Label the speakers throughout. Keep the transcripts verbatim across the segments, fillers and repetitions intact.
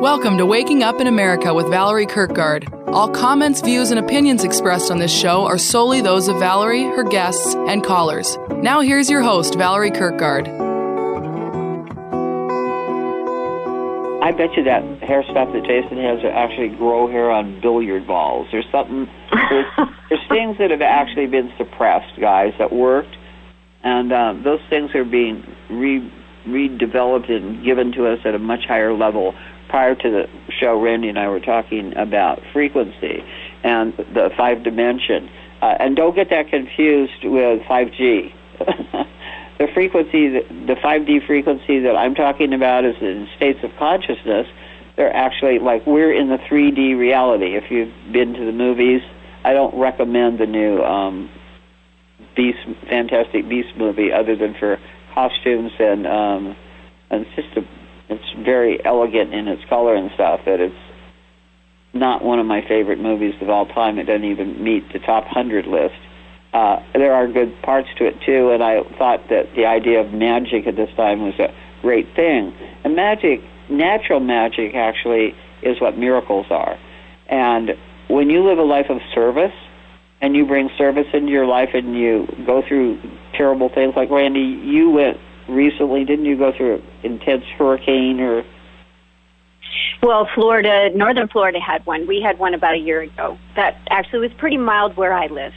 Speaker 1: Welcome to Waking Up in America with Valerie Kirkgard. All comments, views, and opinions expressed on this show are solely those of Valerie, her guests, and callers. Now here's your host, Valerie Kirkgard.
Speaker 2: I bet you that hair stuff that Jason has to actually grow hair on billiard balls. There's something, there's, there's things that have actually been suppressed, guys, that worked, and uh, those things are being re, redeveloped and given to us at a much higher level. Prior to the show, Randy and I were talking about frequency and the five dimension. Uh, and don't get that confused with five G. The frequency, the five D frequency that I'm talking about is in states of consciousness. They're actually like we're in the three D reality. If you've been to the movies, I don't recommend the new um, Beast, Fantastic Beast movie other than for costumes and, um, and it's just a It's very elegant in its color and stuff, but it's not one of my favorite movies of all time. It doesn't even meet the top one hundred list. Uh, there are good parts to it, too, and I thought that the idea of magic at this time was a great thing. And magic, natural magic, actually, is what miracles are. And when you live a life of service, and you bring service into your life, and you go through terrible things, like, Randy, you went recently, didn't you go through an intense hurricane or?
Speaker 3: Well, Florida, northern Florida had one. We had one about a year ago. That actually was pretty mild where I live.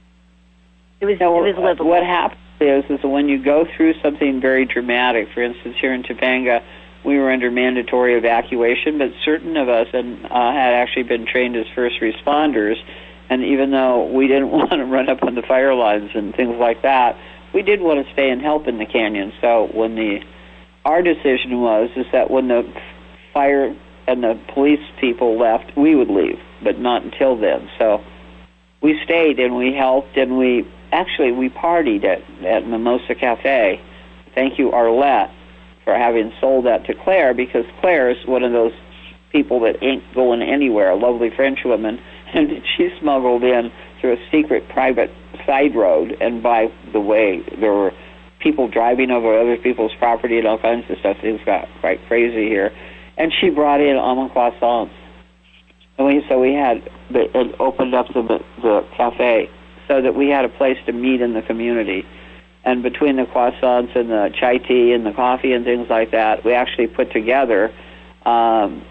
Speaker 3: It was,
Speaker 2: no,
Speaker 3: it was livable.
Speaker 2: What happens is, is when you go through something very dramatic, for instance, here in Topanga, we were under mandatory evacuation, but certain of us and, uh, had actually been trained as first responders, and even though we didn't want to run up on the fire lines and things like that, we did want to stay and help in the canyon. So when the our decision was is that when the fire and the police people left, we would leave, but not until then. So we stayed and we helped, and we actually we partied at, at Mimosa Cafe. Thank you, Arlette, for having sold that to Claire, because Claire is one of those people that ain't going anywhere, a lovely French woman, and she smuggled in through a secret private side road, and by the way, there were people driving over other people's property and all kinds of stuff. Things got quite crazy here. And she brought in almond croissants. And we, so we had, the, it opened up the, the cafe so that we had a place to meet in the community. And between the croissants and the chai tea and the coffee and things like that, we actually put together, um,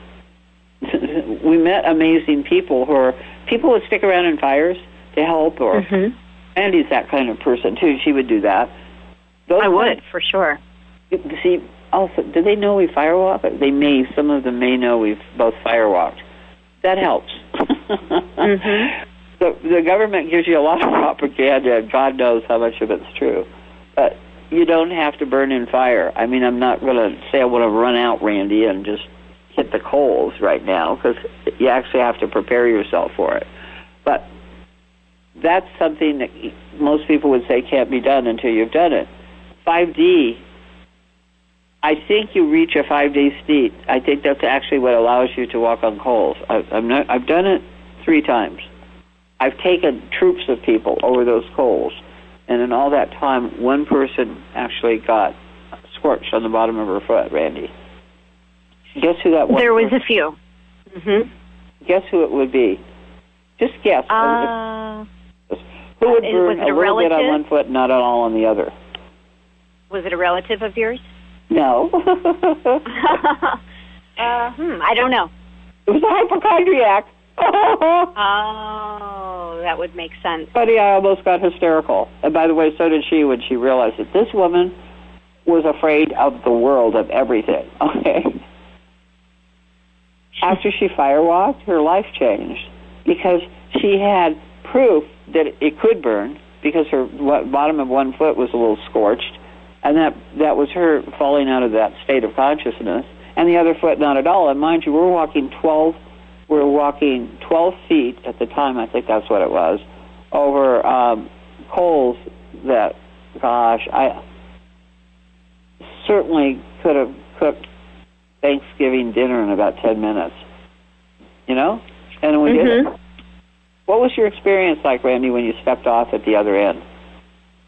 Speaker 2: we met amazing people who are, people would stick around in fires to help, or
Speaker 3: mm-hmm.
Speaker 2: Andy's that kind of person, too. She would do that. Those
Speaker 3: I would, ones, for sure.
Speaker 2: See, also, do they know we firewalk? They may, some of them may know we've both firewalked. That helps.
Speaker 3: mm-hmm.
Speaker 2: the, the government gives you a lot of propaganda, and God knows how much of it's true. But you don't have to burn in fire. I mean, I'm not going to say I want to run out, Randy, and just hit the coals right now, because you actually have to prepare yourself for it. But that's something that most people would say can't be done until you've done it. five D, I think you reach a five D state. I think that's actually what allows you to walk on coals. I, I'm not, I've done it three times. I've taken troops of people over those coals, and in all that time, one person actually got scorched on the bottom of her foot, Randy. Guess who that was?
Speaker 3: There was a few. Mm-hmm.
Speaker 2: Guess who it would be? Just guess.
Speaker 3: Uh,
Speaker 2: who would burn
Speaker 3: was it
Speaker 2: a,
Speaker 3: a
Speaker 2: little
Speaker 3: relative?
Speaker 2: bit on one foot, not at all on the other?
Speaker 3: Was it a relative of yours?
Speaker 2: No.
Speaker 3: uh, hmm, I don't know.
Speaker 2: It was a hypochondriac.
Speaker 3: Oh, that would make sense.
Speaker 2: Buddy, I almost got hysterical. And by the way, so did she when she realized that this woman was afraid of the world, of everything. Okay. After she firewalked, her life changed because she had proof that it could burn because her bottom of one foot was a little scorched, and that that was her falling out of that state of consciousness, and the other foot not at all. And mind you, we're walking twelve, we're walking twelve feet at the time. I think that's what it was, over um, coals that, gosh, I certainly could have cooked Thanksgiving dinner in about ten minutes. You know, and we
Speaker 3: mm-hmm.
Speaker 2: did it. What was your experience like, Randy, when you stepped off at the other end?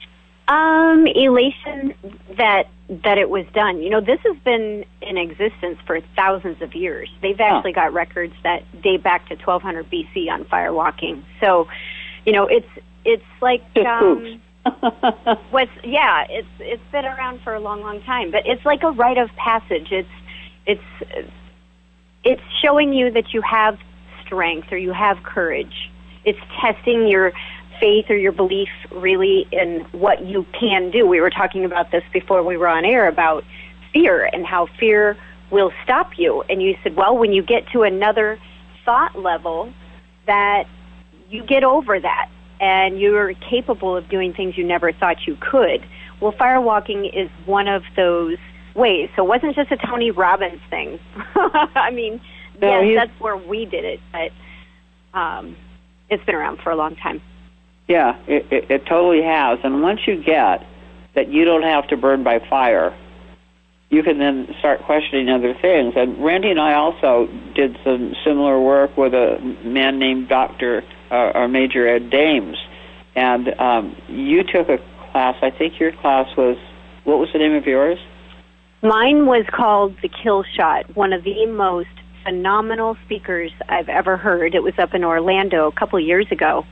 Speaker 3: Um, elation that that it was done. You know, this has been in existence for thousands of years. They've actually
Speaker 2: huh.
Speaker 3: got records that date back to twelve hundred B C on firewalking. So, you know, it's it's like
Speaker 2: Just
Speaker 3: um, what's yeah, it's it's been around for a long, long time. But it's like a rite of passage. It's it's it's showing you that you have strength or you have courage. It's testing your faith or your belief really in what you can do. We were talking about this before we were on air about fear and how fear will stop you. And you said, well, when you get to another thought level, that you get over that and you're capable of doing things you never thought you could. Well, firewalking is one of those ways. So it wasn't just a Tony Robbins thing. I mean,
Speaker 2: no,
Speaker 3: yes, that's where we did it, but um, it's been around for a long time.
Speaker 2: Yeah, it, it, it totally has. And once you get that you don't have to burn by fire, you can then start questioning other things. And Randy and I also did some similar work with a man named Doctor Uh, or Major Ed Dames. And um, you took a class, I think your class was, what was the name of yours?
Speaker 3: Mine was called The Kill Shot, one of the most phenomenal speakers I've ever heard. It was up in Orlando a couple of years ago.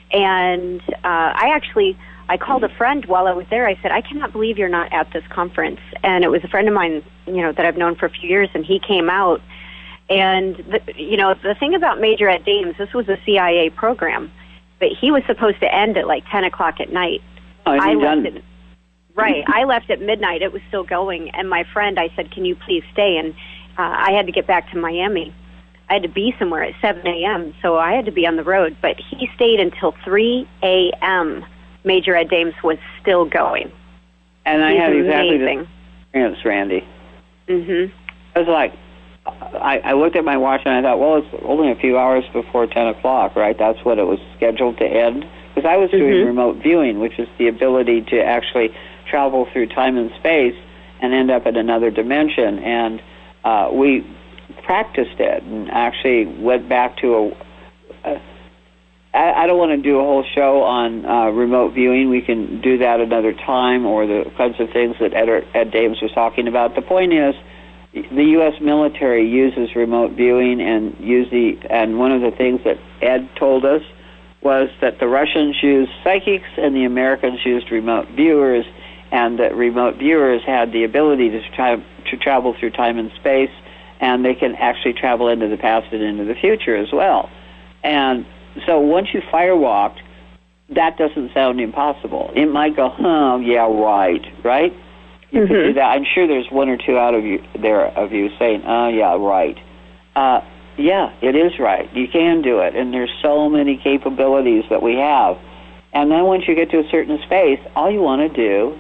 Speaker 3: And uh, I actually, I called a friend while I was there. I said, I cannot believe you're not at this conference. And it was a friend of mine, you know, that I've known for a few years, and he came out. And, the, you know, the thing about Major Ed Dames, this was a C I A program, but he was supposed to end at like ten o'clock at night.
Speaker 2: Oh,
Speaker 3: I
Speaker 2: done.
Speaker 3: left at, right, I left at midnight. It was still going. And my friend, I said, can you please stay? And uh, I had to get back to Miami. I had to be somewhere at seven a.m., so I had to be on the road. But he stayed until three a.m. Major Ed Dames was still going.
Speaker 2: And I
Speaker 3: He's
Speaker 2: had exactly
Speaker 3: amazing.
Speaker 2: the experience, Randy.
Speaker 3: Mm-hmm.
Speaker 2: I was like, I, I looked at my watch and I thought, well, it's only a few hours before ten o'clock, right? That's what it was scheduled to end. Because I was doing
Speaker 3: Mm-hmm.
Speaker 2: remote viewing, which is the ability to actually travel through time and space and end up in another dimension. And uh, we practiced it and actually went back to a... a I, I don't want to do a whole show on uh, remote viewing. We can do that another time, or the kinds of things that Ed, Ed Dames was talking about. The point is, the U S military uses remote viewing, and use the, and one of the things that Ed told us was that the Russians used psychics and the Americans used remote viewers, and that remote viewers had the ability to, tra- to travel through time and space, and they can actually travel into the past and into the future as well. And so once you firewalked, that doesn't sound impossible. It might go, huh, yeah, right, right? You
Speaker 3: Mm-hmm.
Speaker 2: could do that. I'm sure there's one or two out of you there of you saying, oh, yeah, right. Uh, yeah, it is right. You can do it, and there's so many capabilities that we have. And then once you get to a certain space, all you want to do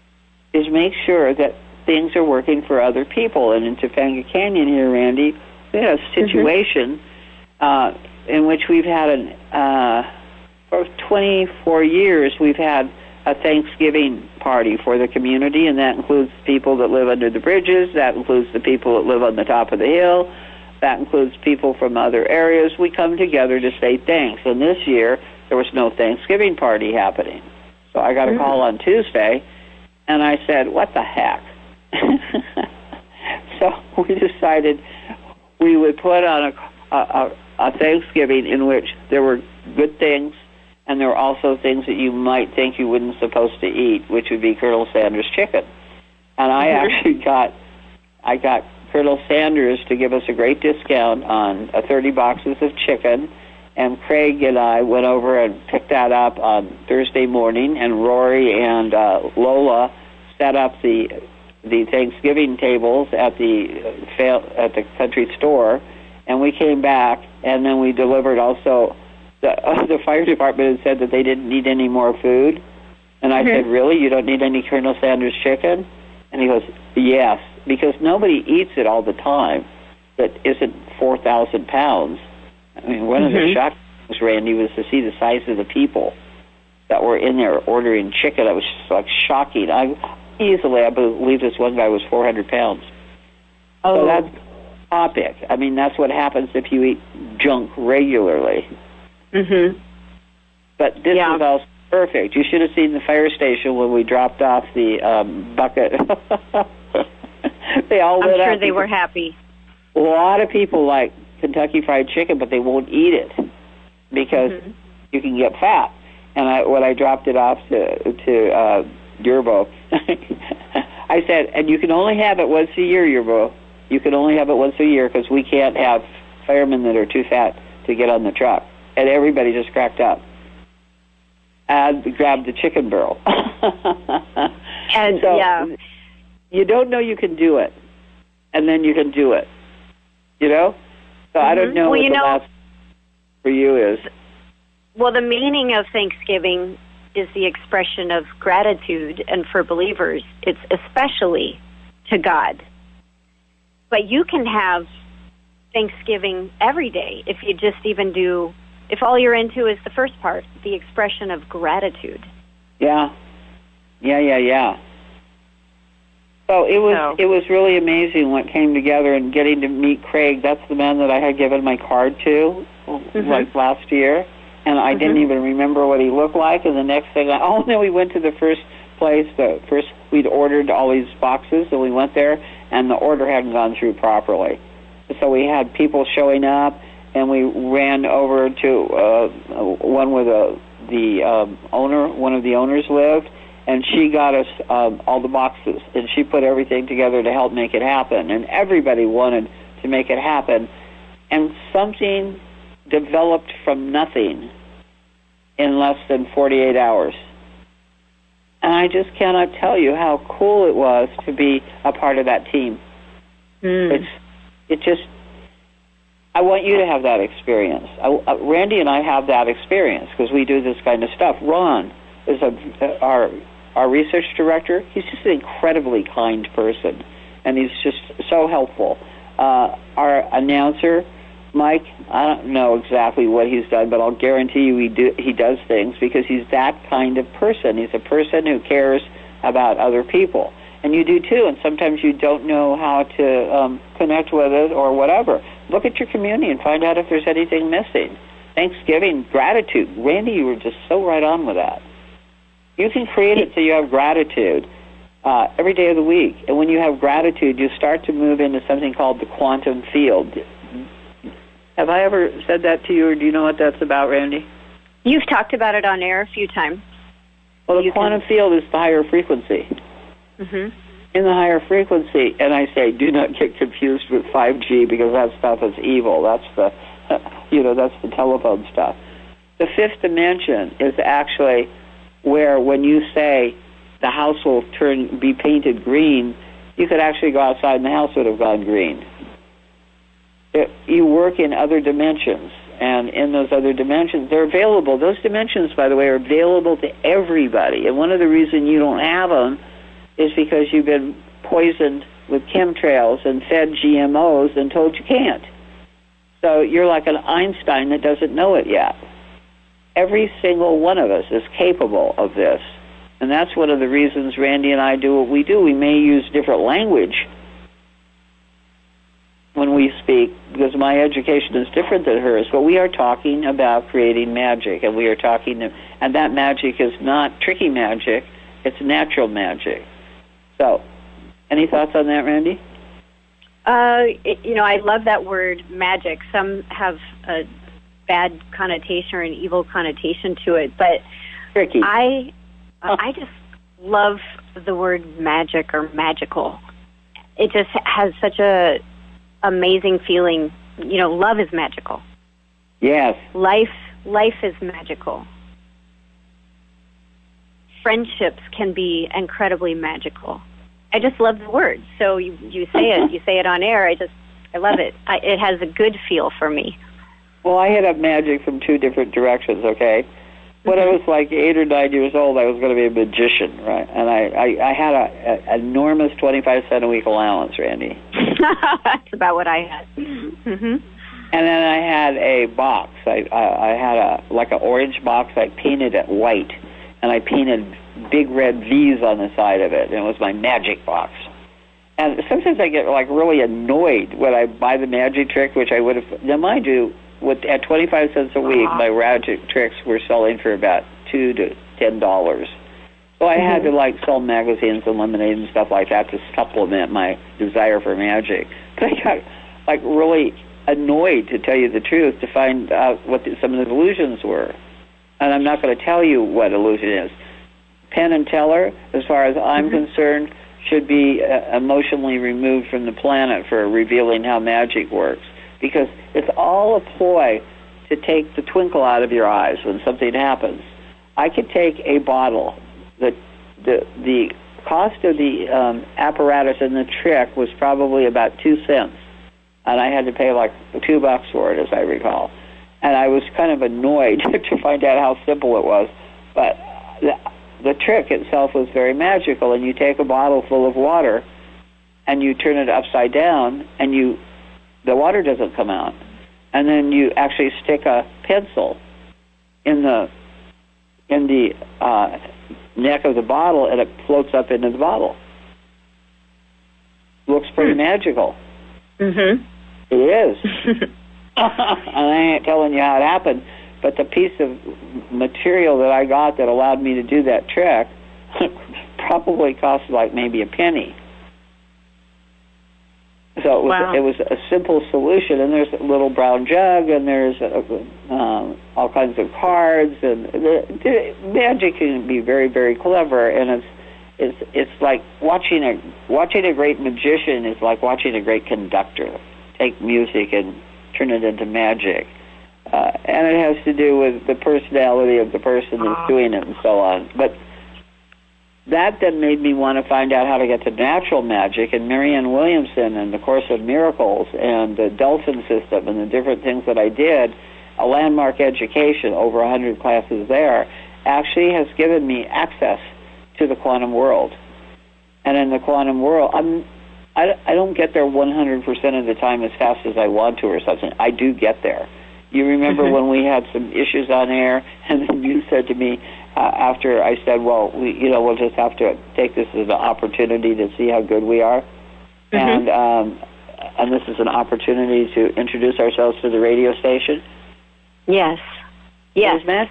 Speaker 2: is make sure that things are working for other people. And in Topanga Canyon here, Randy, we had a situation mm-hmm. uh, in which we've had an, uh, for twenty-four years, we've had a Thanksgiving party for the community, and that includes people that live under the bridges, that includes the people that live on the top of the hill, that includes people from other areas. We come together to say thanks. And this year, there was no Thanksgiving party happening. So I got a call on Tuesday, and I said, what the heck? So we decided we would put on a, a, a Thanksgiving in which there were good things, and there were also things that you might think you wouldn't supposed to eat, which would be Colonel Sanders chicken. And I mm-hmm. actually got, I got Colonel Sanders to give us a great discount on uh, thirty boxes of chicken, and Craig and I went over and picked that up on Thursday morning, and Rory and uh, Lola set up the the Thanksgiving tables at the uh, at the country store, and we came back, and then we delivered also. The, uh, the fire department had said that they didn't need any more food. And I mm-hmm. said, really? You don't need any Colonel Sanders chicken? And he goes, yes, because nobody eats it all the time that isn't four thousand pounds. I mean, one mm-hmm. of the shocking things, Randy, was to see the size of the people that were in there ordering chicken. It was just like shocking. I easily, I believe this one guy was four hundred pounds. Oh. So that's the topic. I mean, that's what happens if you eat junk regularly.
Speaker 3: Mm-hmm.
Speaker 2: But this
Speaker 3: yeah.
Speaker 2: is also Perfect. You should have seen the fire station when we dropped off the um, bucket. They all
Speaker 3: I'm
Speaker 2: lit
Speaker 3: sure
Speaker 2: up
Speaker 3: they
Speaker 2: because
Speaker 3: were happy.
Speaker 2: a lot of people like Kentucky Fried Chicken, but they won't eat it because mm-hmm. you can get fat. And I, when I dropped it off to to uh, Yerbo, I said, and you can only have it once a year, Yerbo. You can only have it once a year because we can't have firemen that are too fat to get on the truck. And everybody just cracked up and grabbed the chicken barrel.
Speaker 3: And
Speaker 2: so,
Speaker 3: yeah,
Speaker 2: you don't know you can do it, and then you can do it. You know? So mm-hmm. I don't know
Speaker 3: well,
Speaker 2: what
Speaker 3: you
Speaker 2: the
Speaker 3: know,
Speaker 2: last for you is.
Speaker 3: Well, the meaning of Thanksgiving is the expression of gratitude, and for believers, it's especially to God. But you can have Thanksgiving every day if you just even do, if all you're into is the first part, the expression of gratitude.
Speaker 2: Yeah. Yeah, yeah, yeah. So it was
Speaker 3: so.
Speaker 2: it was really amazing what came together and getting to meet Craig. That's the man that I had given my card to mm-hmm. like last year. And I mm-hmm. didn't even remember what he looked like. And the next thing, I, oh, no, we went to the first place. The first, we'd ordered all these boxes, and we went there, and the order hadn't gone through properly. So we had people showing up, and we ran over to uh, one where the the um, owner, one of the owners lived, and she got us um, all the boxes, and she put everything together to help make it happen. And everybody wanted to make it happen, and something developed from nothing in less than forty-eight hours. And I just cannot tell you how cool it was to be a part of that team.
Speaker 3: Mm.
Speaker 2: It's, it just, I want you to have that experience. I, uh, Randy and I have that experience because we do this kind of stuff. Ron is a, our our research director. He's just an incredibly kind person, and he's just so helpful. Uh, our announcer, Mike, I don't know exactly what he's done, but I'll guarantee you he do, he does things because he's that kind of person. He's a person who cares about other people. And you do too, and sometimes you don't know how to um, connect with it or whatever. Look at your community and find out if there's anything missing. Thanksgiving, gratitude. Randy, you were just so right on with that. You can create it so you have gratitude uh, every day of the week. And when you have gratitude, you start to move into something called the quantum field. Have I ever said that to you, or do you know what that's about, Randy?
Speaker 3: You've talked about it on air a few times.
Speaker 2: Well, the
Speaker 3: you
Speaker 2: quantum
Speaker 3: can...
Speaker 2: field is the higher frequency.
Speaker 3: Mm-hmm.
Speaker 2: In the higher frequency, and I say, do not get confused with five G because that stuff is evil. That's the, you know, that's the telephone stuff. The fifth dimension is actually where when you say the house will turn be painted green, you could actually go outside and the house would have gone green. It, you work in other dimensions, and in those other dimensions, they're available. Those dimensions, by the way, are available to everybody, and one of the reasons you don't have them is because you've been poisoned with chemtrails and fed G M Os and told you can't. So you're like an Einstein that doesn't know it yet. Every single one of us is capable of this. And that's one of the reasons Randy and I do what we do. We may use different language when we speak because my education is different than hers, but we are talking about creating magic, and we are talking, and that magic is not tricky magic, it's natural magic. So, any thoughts on that, Randy?
Speaker 3: Uh, it, you know, I love that word magic. Some have a bad connotation or an evil connotation to it, but
Speaker 2: tricky.
Speaker 3: I, uh, I just love the word magic or magical. It just has such a amazing feeling. You know, love is magical.
Speaker 2: Yes.
Speaker 3: Life, life is magical. Friendships can be incredibly magical. I just love the word. So you, you say it, you say it on air. I just, I love it. I, it has a good feel for me.
Speaker 2: Well, I hit up magic from two different directions, okay? When mm-hmm. I was like eight or nine years old, I was going to be a magician, right? And I, I, I had an enormous twenty-five cent a week allowance, Randy.
Speaker 3: That's about what I had. Mm-hmm.
Speaker 2: And then I had a box. I, I, I had a like an orange box. I painted it white. And I painted big red V's on the side of it, and it was my magic box. And sometimes I get like really annoyed when I buy the magic trick, which I would have. Now, mind you, with at twenty-five cents a week, my magic tricks were selling for about two to ten dollars. So I mm-hmm. had to like sell magazines and lemonade and stuff like that to supplement my desire for magic. But I got like really annoyed, to tell you the truth, to find out what the, some of the illusions were. And I'm not going to tell you what illusion is. Penn and Teller, as far as I'm mm-hmm. concerned, should be uh, emotionally removed from the planet for revealing how magic works, because it's all a ploy to take the twinkle out of your eyes when something happens. I could take a bottle. The the the cost of the um, apparatus and the trick was probably about two cents, and I had to pay like two bucks for it, as I recall. And I was kind of annoyed to find out how simple it was. But the, the trick itself was very magical, and you take a bottle full of water, and you turn it upside down, and you the water doesn't come out. And then you actually stick a pencil in the in the uh, neck of the bottle, and it floats up into the bottle. Looks pretty mm. magical.
Speaker 4: Mm-hmm.
Speaker 2: It is. And I ain't telling you how it happened, but the piece of material that I got that allowed me to do that trick probably cost like maybe a penny. So it was,
Speaker 4: wow.
Speaker 2: it was a simple solution, and there's a little brown jug, and there's uh, um, all kinds of cards, and the, the magic can be very, very clever, and it's it's it's like watching a watching a great magician is like watching a great conductor take music and turn it into magic, uh, and it has to do with the personality of the person that's doing it and so on. But that then made me want to find out how to get to natural magic, and Marianne Williamson and the Course of Miracles and the Delphin system and the different things that I did, a landmark education, over one hundred classes there, actually has given me access to the quantum world. And in the quantum world, I'm, I, I don't get there one hundred percent of the time as fast as I want to or something. I do get there. You remember mm-hmm. when we had some issues on air, and then you said to me, Uh, after I said, well, we, you know, we'll just have to take this as an opportunity to see how good we are. Mm-hmm. And um, and this is an opportunity to introduce ourselves to the radio station.
Speaker 4: Yes. Yes.
Speaker 2: It was magic.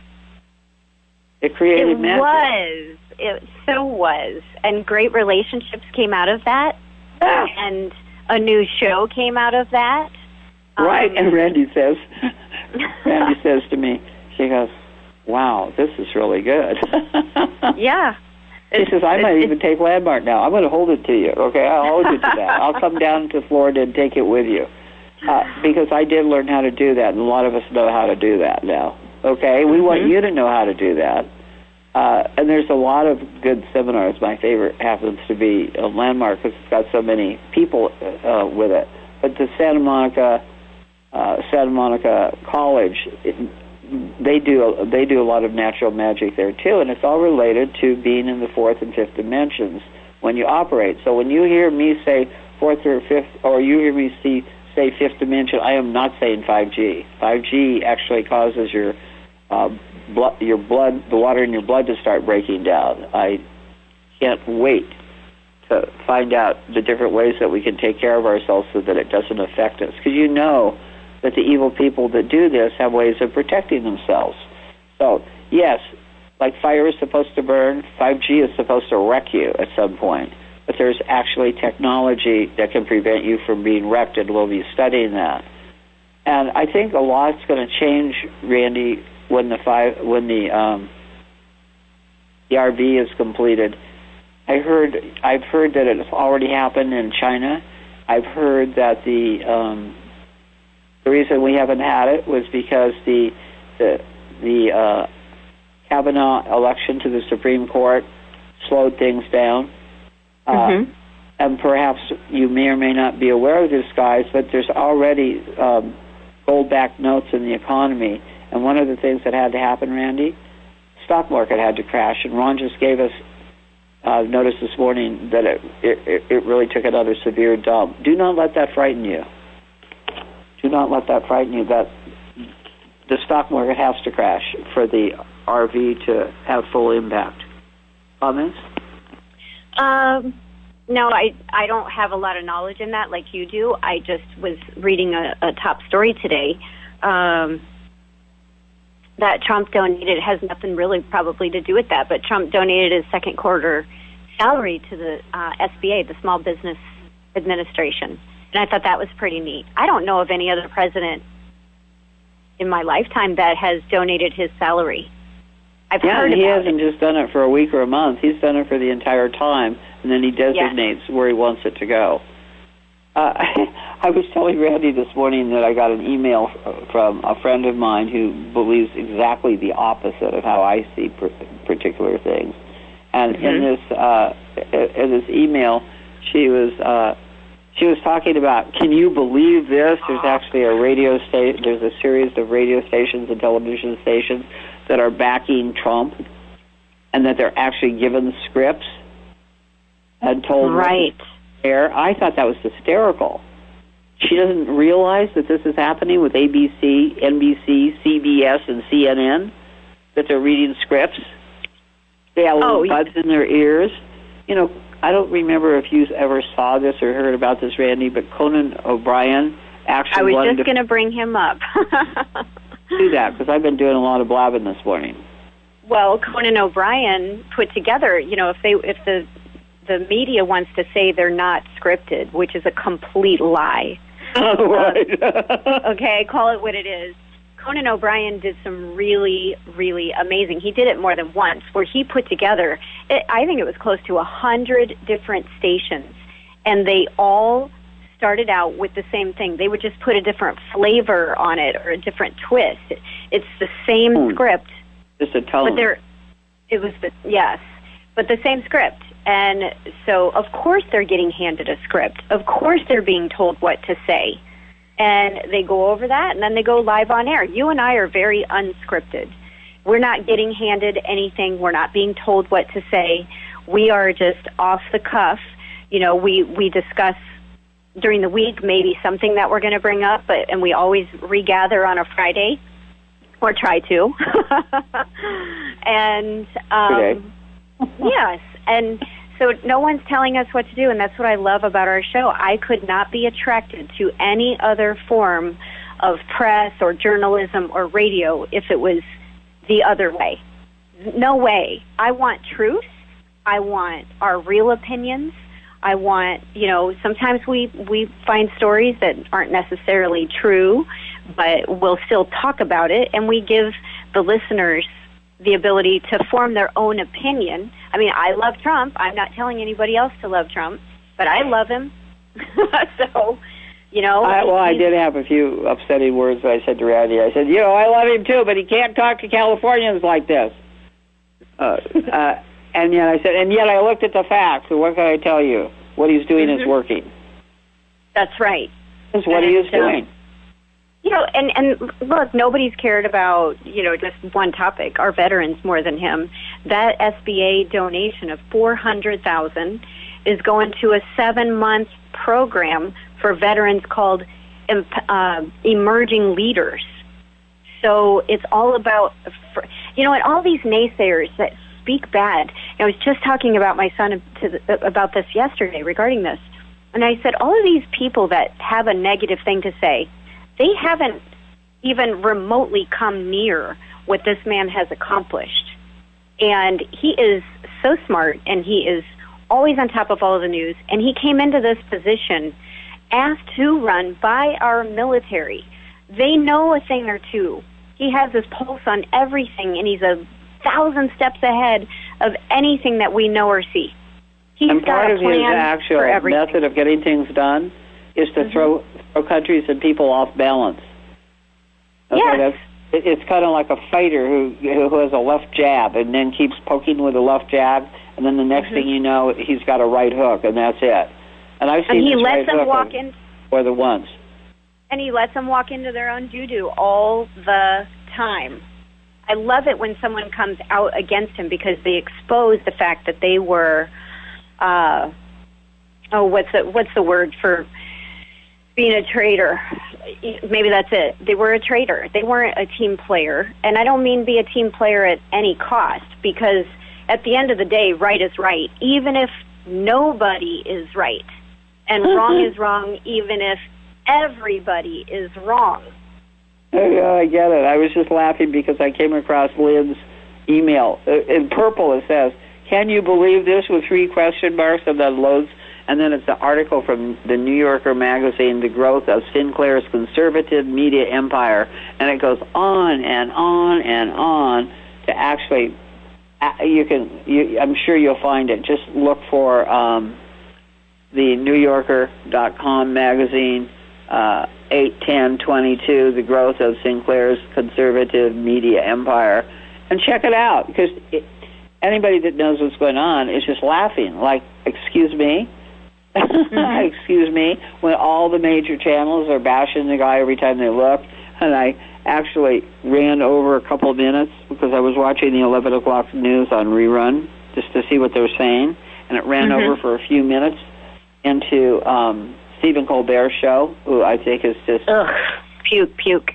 Speaker 2: It created
Speaker 4: it
Speaker 2: magic.
Speaker 4: It was. It so was. And great relationships came out of that.
Speaker 2: Ah.
Speaker 4: And a new show came out of that.
Speaker 2: Right.
Speaker 4: Um,
Speaker 2: and Randy says, Randy says to me, she goes, wow, this is really good.
Speaker 4: Yeah.
Speaker 2: He says, I might even take Landmark now. I'm going to hold it to you, okay? I'll hold you to that. I'll come down to Florida and take it with you. Uh, because I did learn how to do that, and a lot of us know how to do that now, okay? We mm-hmm. want you to know how to do that. Uh, and there's a lot of good seminars. My favorite happens to be uh, Landmark because it's got so many people uh, with it. But the Santa Monica, uh, Santa Monica College, it, They do they do a lot of natural magic there too, and it's all related to being in the fourth and fifth dimensions when you operate. So when you hear me say fourth or fifth, or you hear me see, say fifth dimension, I am not saying five G. five G actually causes your uh, blood, your blood, the water in your blood to start breaking down. I can't wait to find out the different ways that we can take care of ourselves so that it doesn't affect us, because you know that the evil people that do this have ways of protecting themselves. So, yes, like fire is supposed to burn, five G is supposed to wreck you at some point. But there's actually technology that can prevent you from being wrecked, and we'll be studying that. And I think a lot's going to change, Randy, when the five, when the um, the R V is completed. I heard, I've heard that it's already happened in China. I've heard that the um, The reason we haven't had it was because the the the uh, Kavanaugh election to the Supreme Court slowed things down. Uh, mm-hmm. And perhaps you may or may not be aware of this, guys, but there's already um, gold-backed notes in the economy. And one of the things that had to happen, Randy, stock market had to crash. And Ron just gave us uh, notice this morning that it, it it really took another severe dump. Do not let that frighten you. Do not let that frighten you, that the stock market has to crash for the R V to have full impact. Comments?
Speaker 4: Um, no, I, I don't have a lot of knowledge in that like you do. I just was reading a, a top story today. Um,
Speaker 3: that Trump donated has nothing really probably to do with that, but Trump donated his second quarter salary to the uh, S B A, the Small Business Administration. And I thought that was pretty neat. I don't know of any other president in my lifetime that has donated his salary. I've
Speaker 2: yeah,
Speaker 3: heard
Speaker 2: and he
Speaker 3: about
Speaker 2: hasn't
Speaker 3: it.
Speaker 2: just done it for a week or a month. He's done it for the entire time, and then he designates yes. where he wants it to go. Uh, I was telling Randy this morning that I got an email from a friend of mine who believes exactly the opposite of how I see particular things. And mm-hmm. in this uh, in this email, she was uh, she was talking about, can you believe this? There's actually a radio sta- There's a series of radio stations and television stations that are backing Trump, and that they're actually given scripts and told
Speaker 3: right.
Speaker 2: Air. I thought that was hysterical. She doesn't realize that this is happening with A B C, N B C, C B S, and C N N, that they're reading scripts. They have little
Speaker 3: oh,
Speaker 2: buds in their ears. You know, I don't remember if you ever saw this or heard about this, Randy, but Conan O'Brien actually
Speaker 3: I was
Speaker 2: wanted
Speaker 3: just going to bring him up.
Speaker 2: do that, because I've been doing a lot of blabbing this morning.
Speaker 3: Well, Conan O'Brien put together, you know, if they if the the media wants to say they're not scripted, which is a complete lie.
Speaker 2: Oh, right.
Speaker 3: um, okay, call it what it is. Conan O'Brien did some really, really amazing. He did it more than once, where he put together, it, I think it was close to a hundred different stations, and they all started out with the same thing. They would just put a different flavor on it or a different twist. It, it's the same
Speaker 2: mm.
Speaker 3: script.
Speaker 2: Just a tone.
Speaker 3: But there, it was the, yes, but the same script. And so, of course, they're getting handed a script. Of course, they're being told what to say. And they go over that, and then they go live on air. You and I are very unscripted. We're not getting handed anything. We're not being told what to say. We are just off the cuff. You know, we, we discuss during the week maybe something that we're going to bring up, but and we always regather on a Friday, or try to. and, um, yes, and so no one's telling us what to do, and that's what I love about our show. I could not be attracted to any other form of press or journalism or radio if it was the other way. No way. I want truth. I want our real opinions. I want, you know, sometimes we, we find stories that aren't necessarily true, but we'll still talk about it, and we give the listeners the ability to form their own opinion. I mean, I love Trump. I'm not telling anybody else to love Trump, but I love him. So, you know.
Speaker 2: I, well, I did have a few upsetting words that I said to Randy. I said, you know, I love him too, but he can't talk to Californians like this. Uh, uh, and yet I said, and yet I looked at the facts, and what can I tell you? What he's doing mm-hmm. is working.
Speaker 3: That's right.
Speaker 2: That's what
Speaker 3: and,
Speaker 2: he is doing.
Speaker 3: Um, You know, and, and look, nobody's cared about, you know, just one topic, our veterans, more than him. That S B A donation of four hundred thousand dollars is going to a seven-month program for veterans called uh, Emerging Leaders. So it's all about, you know, and all these naysayers that speak bad. I was just talking about my son to the, about this yesterday regarding this. And I said, all of these people that have a negative thing to say, they haven't even remotely come near what this man has accomplished. And he is so smart, and he is always on top of all of the news. And he came into this position asked to run by our military. They know a thing or two. He has his pulse on everything, and he's a thousand steps ahead of anything that we know or see. He's
Speaker 2: and part
Speaker 3: got a
Speaker 2: of his
Speaker 3: plan
Speaker 2: actual
Speaker 3: for everything.
Speaker 2: method of getting things done is to mm-hmm. throw, throw countries and people off balance. Okay,
Speaker 3: yes.
Speaker 2: that's, it, it's kind of like a fighter who who has a left jab and then keeps poking with a left jab, and then the next mm-hmm. thing you know, he's got a right hook, and that's it. And I've seen
Speaker 3: and he
Speaker 2: this
Speaker 3: lets
Speaker 2: right
Speaker 3: them
Speaker 2: hook
Speaker 3: walk in,
Speaker 2: more than once.
Speaker 3: and he lets them walk into their own doo-doo all the time. I love it when someone comes out against him because they expose the fact that they were, uh, oh, what's the, what's the word for being a traitor? Maybe that's it. They were a traitor. They weren't a team player. And I don't mean be a team player at any cost, because at the end of the day, right is right, even if nobody is right. And wrong is wrong, even if everybody is wrong.
Speaker 2: Yeah, I get it. I was just laughing because I came across Lynn's email. In purple it says, "Can you believe this?" with three question marks and then loads. And then it's an article from the New Yorker magazine, "The Growth of Sinclair's Conservative Media Empire." And it goes on and on and on to actually, you can, you, I'm sure you'll find it. Just look for um, the New Yorker dot com magazine, uh, eight ten twenty-two, "The Growth of Sinclair's Conservative Media Empire," and check it out, because it, anybody that knows what's going on is just laughing, like, excuse me? Mm-hmm. Excuse me, when all the major channels are bashing the guy every time they look. And I actually ran over a couple of minutes because I was watching the eleven o'clock news on rerun just to see what they were saying, and it ran mm-hmm. over for a few minutes into um, Stephen Colbert's show, who I think is just...
Speaker 3: Ugh, puke, puke.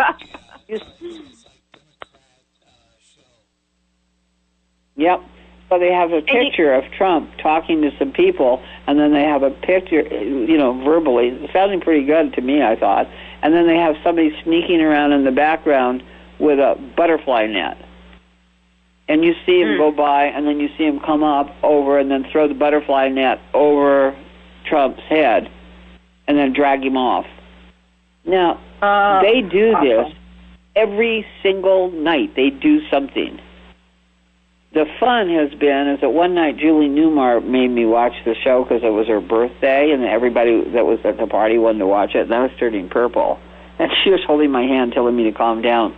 Speaker 2: Yep. So they have a picture of Trump talking to some people, and then they have a picture, you know, verbally, sounding pretty good to me, I thought. And then they have somebody sneaking around in the background with a butterfly net. And you see him mm. go by, and then you see him come up over and then throw the butterfly net over Trump's head and then drag him off. Now, uh, they do this every single night. They do something. The fun has been is that one night Julie Newmar made me watch the show because it was her birthday, and everybody that was at the party wanted to watch it, and I was turning purple. And she was holding my hand, telling me to calm down.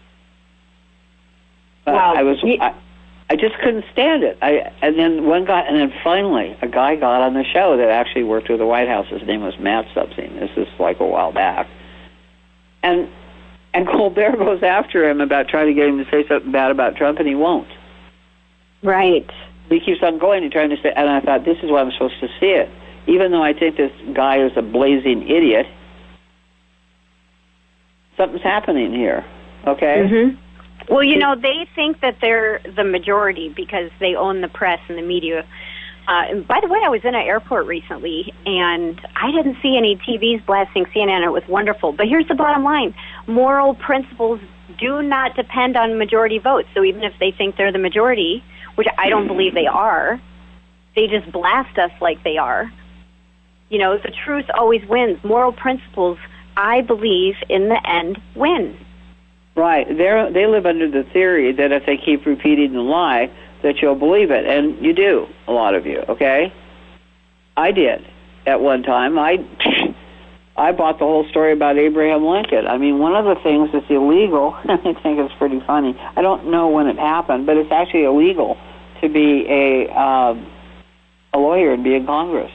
Speaker 2: But wow. I was, I, I just couldn't stand it. I and then one guy, and then finally a guy got on the show that actually worked with the White House. His name was Matt Subsing. This is like a while back, and and Colbert goes after him about trying to get him to say something bad about Trump, and he won't.
Speaker 3: Right.
Speaker 2: He keeps on going and trying to say, and I thought, this is why I'm supposed to see it. Even though I think this guy is a blazing idiot, something's happening here, okay?
Speaker 3: Mm-hmm. Well, you know, they think that they're the majority because they own the press and the media. Uh, and by the way, I was in an airport recently, and I didn't see any T Vs blasting C N N. It was wonderful. But here's the bottom line. Moral principles do not depend on majority votes. So even if they think they're the majority, which I don't believe they are, they just blast us like they are. You know, the truth always wins. Moral principles, I believe, in the end, win.
Speaker 2: Right. They're, they live under the theory that if they keep repeating the lie, that you'll believe it. And you do, a lot of you, okay? I did at one time. I I bought the whole story about Abraham Lincoln. I mean, one of the things that's illegal, I think it's pretty funny, I don't know when it happened, but it's actually illegal to be a um, a lawyer and be in Congress.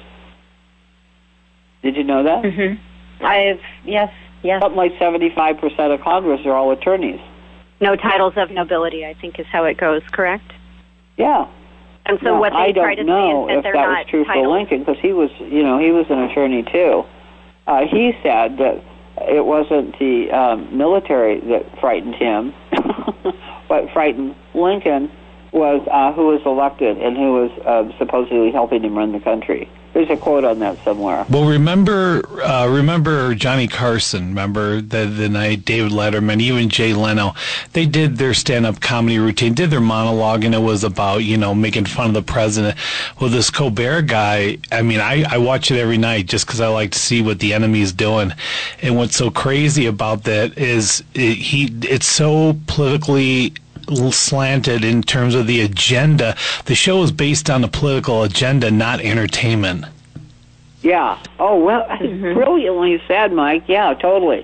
Speaker 2: Did you know that?
Speaker 3: Mm-hmm. I've, yes, yes.
Speaker 2: Something like seventy-five percent of Congress are all attorneys.
Speaker 3: No titles of nobility, I think, is how it goes, correct?
Speaker 2: Yeah.
Speaker 3: And so
Speaker 2: now,
Speaker 3: what they
Speaker 2: I
Speaker 3: try to
Speaker 2: don't know
Speaker 3: say is that
Speaker 2: if
Speaker 3: they're
Speaker 2: that
Speaker 3: not
Speaker 2: was true
Speaker 3: titled.
Speaker 2: for Lincoln, because he was, you know, he was an attorney too. Uh, he said that it wasn't the um, military that frightened him. What frightened Lincoln was uh, who was elected and who was uh, supposedly helping him run the country. There's a quote on that somewhere.
Speaker 5: Well, remember, uh, remember Johnny Carson. Remember the the night David Letterman, even Jay Leno, they did their stand-up comedy routine, did their monologue, and it was about, you know, making fun of the president. Well, this Colbert guy, I mean, I, I watch it every night just because I like to see what the enemy's doing. And what's so crazy about that is it, he it's so politically slanted in terms of the agenda. The show is based on a political agenda, not entertainment.
Speaker 2: Yeah. Oh, well, mm-hmm. Brilliantly said, Mike. Yeah, totally.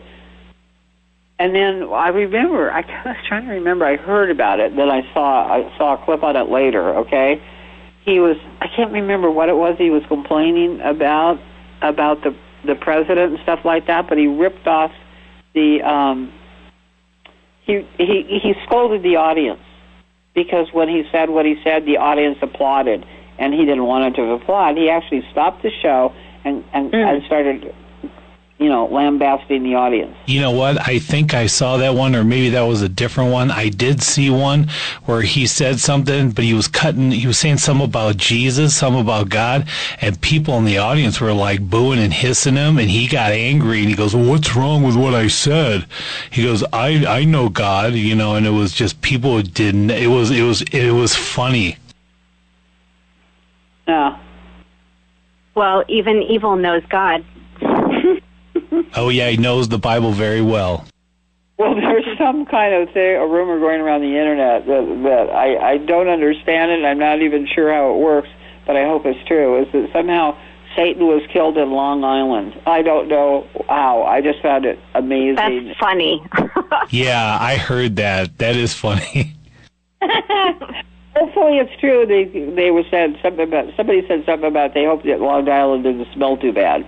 Speaker 2: And then I remember, I was trying to remember, I heard about it, then I saw I saw a clip on it later, okay? He was, I can't remember what it was he was complaining about, about the, the president and stuff like that, but he ripped off the, um, He, he he scolded the audience because when he said what he said, the audience applauded, and he didn't want it to applaud. He actually stopped the show and, and, mm. and started, you know, lambasting the audience.
Speaker 5: You know what? I think I saw that one, or maybe that was a different one. I did see one where he said something, but he was cutting, he was saying something about Jesus, something about God, and people in the audience were like booing and hissing him, and he got angry, and he goes, well, what's wrong with what I said? He goes, I, I know God, you know, and it was just people didn't, it was, it was, it was funny.
Speaker 2: Yeah.
Speaker 3: Well, even evil knows God.
Speaker 5: Oh, yeah, he knows the Bible very well.
Speaker 2: Well, there's some kind of thing, a rumor going around the internet that, that I, I don't understand it, and I'm not even sure how it works, but I hope it's true, is that somehow Satan was killed in Long Island. I don't know how. I just found it amazing.
Speaker 3: That's funny.
Speaker 5: Yeah, I heard that. That is funny.
Speaker 2: Hopefully it's true. They they were said something about, somebody said something about they hoped that Long Island didn't smell too bad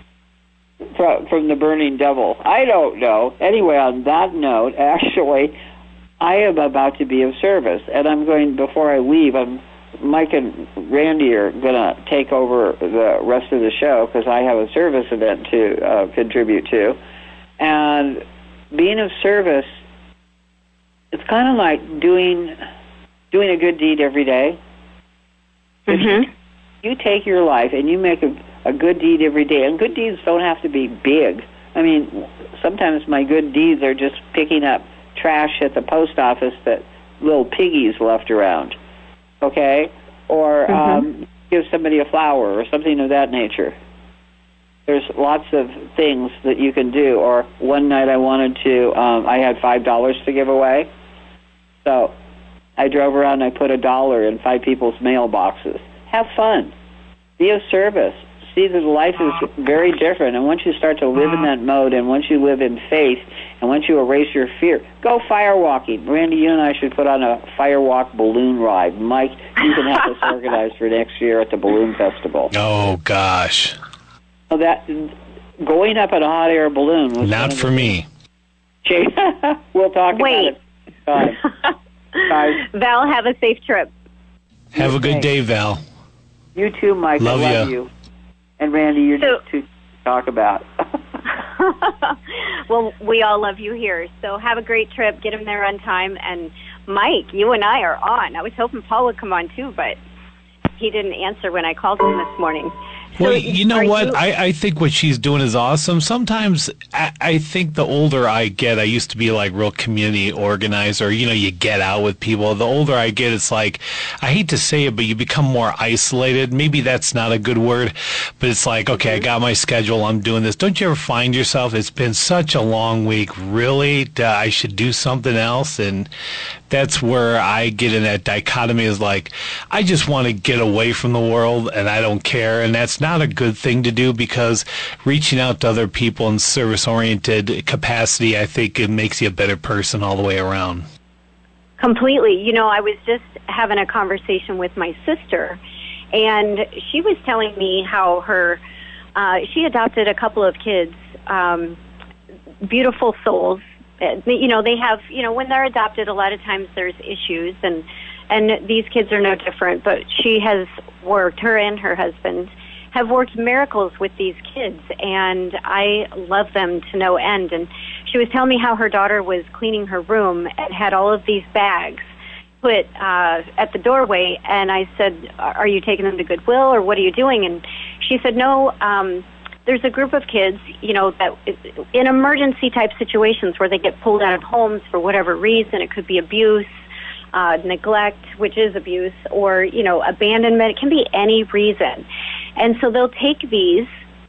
Speaker 2: from, from the burning devil. I don't know. Anyway, on that note, actually, I am about to be of service, and I'm going, before I leave, I'm, Mike and Randy are going to take over the rest of the show because I have a service event to uh, contribute to. And being of service, it's kind of like doing doing a good deed every day.
Speaker 3: Mm-hmm.
Speaker 2: You take your life and you make a, a good deed every day, and good deeds don't have to be big. I mean, sometimes my good deeds are just picking up trash at the post office that little piggies left around, okay? Or
Speaker 3: Mm-hmm.
Speaker 2: um, give somebody a flower or something of that nature. There's lots of things that you can do. Or one night I wanted to, um, I had five dollars to give away, so I drove around and I put a dollar in five people's mailboxes. Have fun. Be of service. See that life is very different. And once you start to live in that mode, and once you live in faith, and once you erase your fear, go firewalking. Randy, you and I should put on a firewalk balloon ride. Mike, you can help us organize for next year at the Balloon Festival.
Speaker 5: Oh, gosh.
Speaker 2: So that going up in a hot air balloon was
Speaker 5: Not for me.
Speaker 2: We'll talk
Speaker 3: Wait.
Speaker 2: about it. Bye. Bye.
Speaker 3: Val, have a safe trip.
Speaker 5: Have a good day, Val.
Speaker 2: You too, Mike.
Speaker 5: Love
Speaker 2: I love
Speaker 5: ya.
Speaker 2: you. And Randy, you're
Speaker 3: So-
Speaker 2: just too to talk about.
Speaker 3: Well, we all love you here. So have a great trip. Get him there on time. And Mike, you and I are on. I was hoping Paul would come on too, but he didn't answer when I called him this morning. So
Speaker 5: Well, you know
Speaker 3: are
Speaker 5: what?
Speaker 3: you-
Speaker 5: I, I think what she's doing is awesome. Sometimes I, I think the older I get, I used to be like real community organizer. You know, you get out with people. The older I get, it's like, I hate to say it, but you become more isolated. Maybe that's not a good word, but it's like, okay, I got my schedule. I'm doing this. Don't you ever find yourself, it's been such a long week. Really? Uh, I should do something else. And that's where I get in that dichotomy is like, I just want to get away from the world and I don't care. And that's not a good thing to do, because reaching out to other people in service-oriented capacity, I think it makes you a better person all the way around.
Speaker 3: Completely. You know, I was just having a conversation with my sister, and she was telling me how her, uh, she adopted a couple of kids, um, beautiful souls. You know, they have, you know, when they're adopted, a lot of times there's issues, and and these kids are no different. But she has worked, her and her husband have worked miracles with these kids, and I love them to no end. And she was telling me how her daughter was cleaning her room and had all of these bags put uh, at the doorway, and I said, are you taking them to Goodwill, or what are you doing? And she said, no, um, there's a group of kids, you know, that in emergency type situations where they get pulled out of homes for whatever reason. It could be abuse, uh, neglect, which is abuse, or, you know, abandonment. It can be any reason. And so they'll take these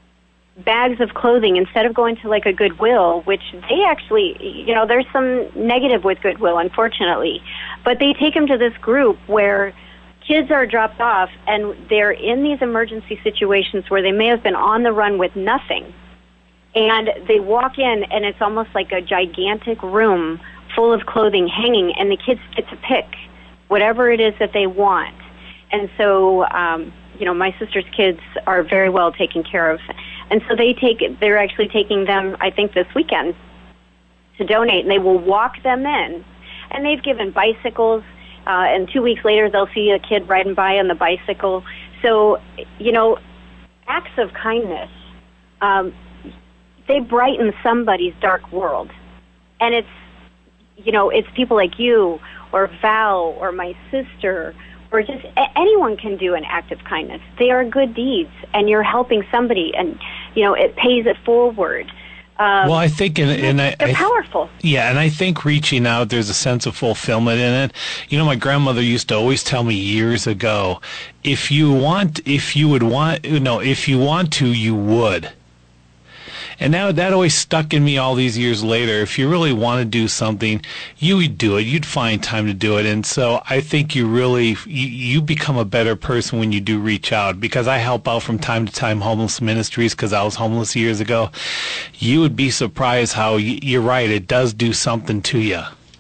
Speaker 3: bags of clothing instead of going to like a Goodwill, which they actually, you know, there's some negative with Goodwill, unfortunately, but they take them to this group where kids are dropped off, and they're in these emergency situations where they may have been on the run with nothing. And they walk in, and it's almost like a gigantic room full of clothing hanging, and the kids get to pick whatever it is that they want. And so, um, you know, my sister's kids are very well taken care of. And so they take, they're actually taking them, I think, this weekend to donate, and they will walk them in. And they've given bicycles. Uh, and two weeks later, they'll see a kid riding by on the bicycle. So, you know, acts of kindness. Um, they brighten somebody's dark world. And it's, you know, it's people like you or Val or my sister or just a- anyone can do an act of kindness. They are good deeds, and you're helping somebody, and, you know, it pays it forward. Um,
Speaker 5: well, I think, and, and I,
Speaker 3: they're
Speaker 5: I,
Speaker 3: powerful.
Speaker 5: Yeah, and I think reaching out, there's a sense of fulfillment in it. You know, my grandmother used to always tell me years ago, if you want, if you would want, you know, if you want to, you would. And now that always stuck in me all these years later. If you really want to do something, you would do it. You'd find time to do it. And so I think you really, you, you become a better person when you do reach out, because I help out from time to time homeless ministries because I was homeless years ago. You would be surprised how, you're right, it does do something to you.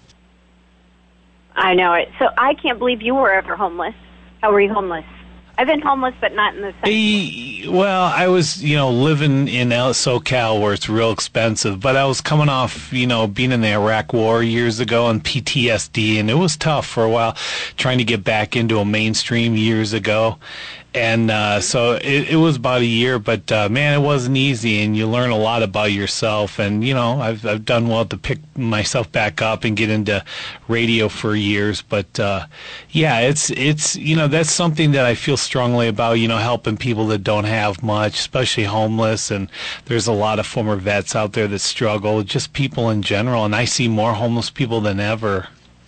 Speaker 3: I know it. So I can't believe you were ever homeless. How were you homeless? I've been homeless, but not in the same.
Speaker 5: Well, I was, you know, living in SoCal where it's real expensive, but I was coming off, you know, being in the Iraq War years ago and P T S D, and it was tough for a while trying to get back into a mainstream years ago. And uh, so it, it was about a year, but uh, man, it wasn't easy, and you learn a lot about yourself. And you know, I've I've done well to pick myself back up and get into radio for years. But uh, yeah, it's it's you know, that's something that I feel strongly about. You know, helping people that don't have much, especially homeless. And there's a lot of former vets out there that struggle, just people in general. And I see more homeless people than ever.